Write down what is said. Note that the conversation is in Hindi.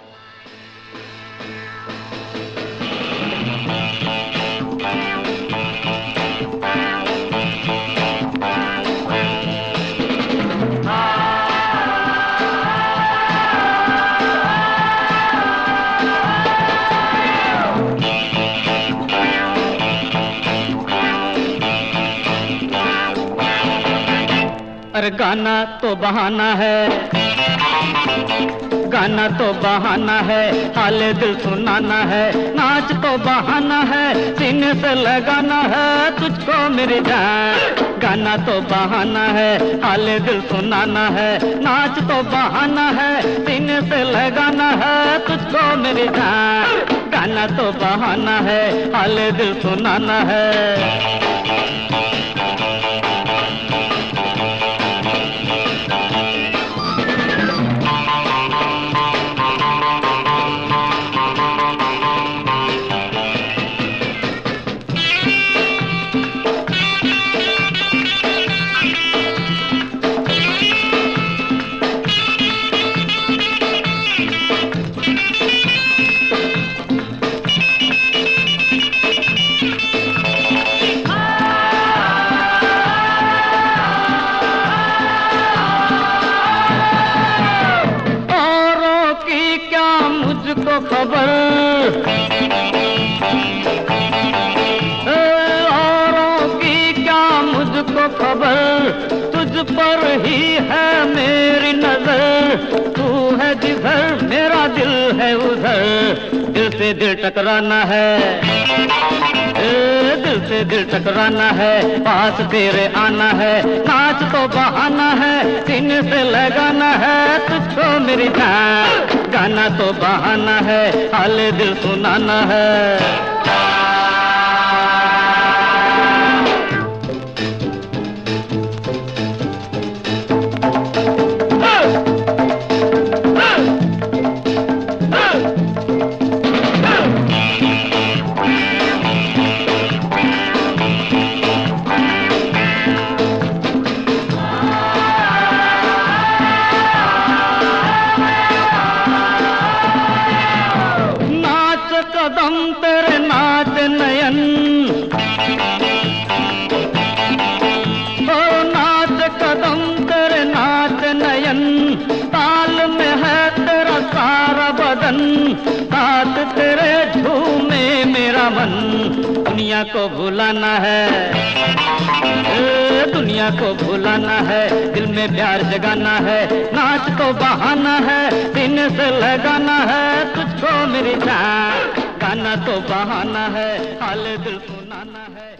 अरे गाना तो बहाना है, गाना तो बहाना है, हाले दिल सुनाना है। नाच तो बहाना है, सीने से लगाना है तुझको मेरी जान। गाना तो बहाना है, हाले दिल सुनाना है। नाच तो बहाना है, सीने से लगाना है तुझको मेरी जान। गाना तो बहाना है, हाले दिल सुनाना है। मुझको खबर औरों की क्या मुझको खबर, तुझ पर ही है मेरी नजर। तू है जिधर मेरा दिल है उधर, दिल से दिल टकराना है, दिल से दिल टकराना है, पास तेरे आना है। नाच तो बहाना है, सीने से लगाना है तुझको मेरी जान। गाना तो बहाना है, हाले दिल सुनाना है। कदम तेरे नाच नयन, ओ नाच कदम तेरे नाच नयन। ताल में है तेरा सारा बदन, साथ तेरे झूमे मेरा मन। दुनिया को भुलाना है, दुनिया को भुलाना है, दिल में प्यार जगाना है। नाच तो बहाना है, सीने से लगाना है तुझको मेरी जान। गाना तो बहाना है, हाले दिल सुनाना है।